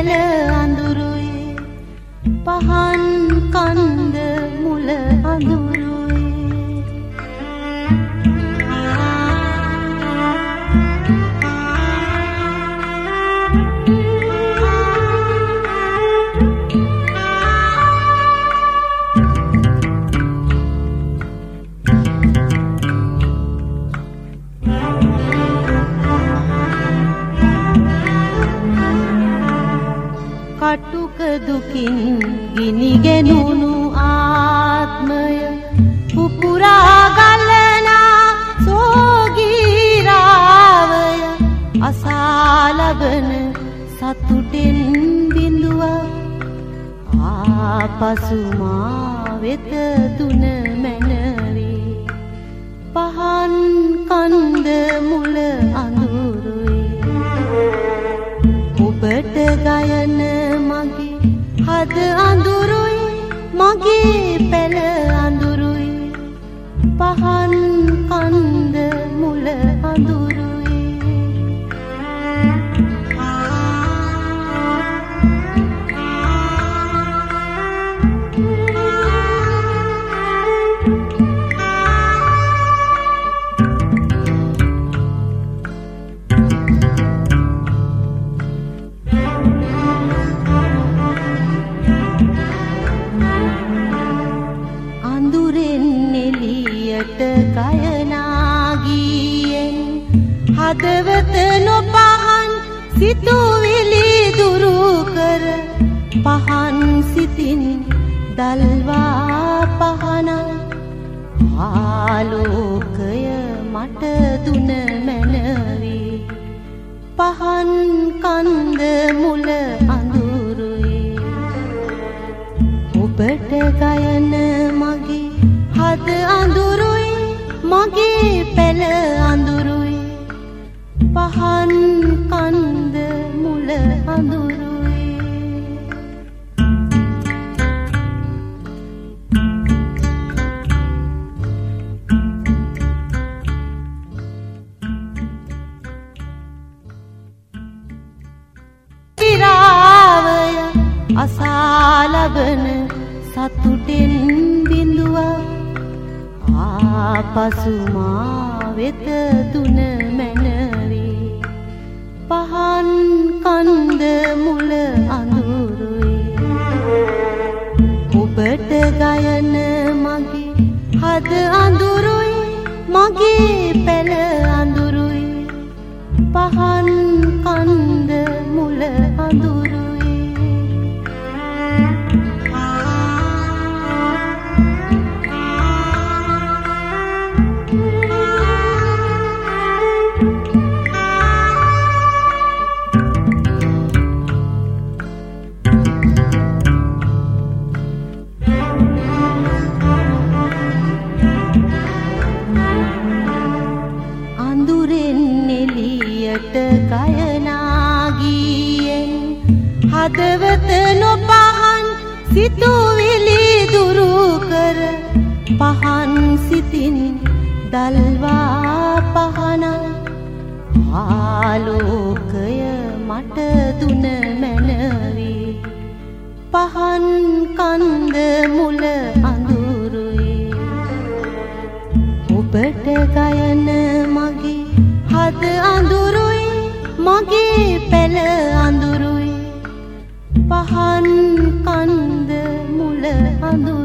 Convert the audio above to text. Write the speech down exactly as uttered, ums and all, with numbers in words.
පැල අඳුරුයි පහන් කන්ද මුල අඳුරුයි කටුක දුකින් ගිනිගෙනුණු ආත්මය පුපුරා ගලනා සෝගීරාවය අසා ලබන සතුටින් බිඳුවක් ආපසු මා වෙත දුන මැනවි පහන් කන්ද මුල අඳුරුයි ඔබට ගයන මගේ හද අඳුරුයි මගේ පැල අඳුරුයි පහන් කන්ද මුල අඳුරුයි ගයනාගියෙන් හදවත නොපහන් සිතුවිලි දුරු කර පහන් සිතින් දල්වා පහන ආලෝකය මට දුන මැනවි පහන් කන්ද මුල අඳුරුයි ඔබට ගයන මගේ හද අඳුරුයි මගේ පැල අඳුරුයි පහන් කන්ද මුල අඳුරුයි ඉරාවය අසා ලබන සතුටින් බිඳුවක් ආපසු මා වෙත දුන මැනවි පහන් කන්ද මුල අඳුරුයි ඔබට ගයන මගේ හද අඳුරුයි මගේ පැල අඳුරුයි පහන් කන්ද මුල අඳුරුයි ගයනාගියෙන් හදවත නොපහන් සිතුවිලි දුරු කර පහන් සිතින් දල්වා පහන ආලෝකය මට දුන මැනවි පහන් කන්ද මුල අඳුරුයි ඔබට ගයන මගේ හද අඳුරුයි මගේ පැල අඳුරුයි පහන් කන්ද මුල අඳුරුයි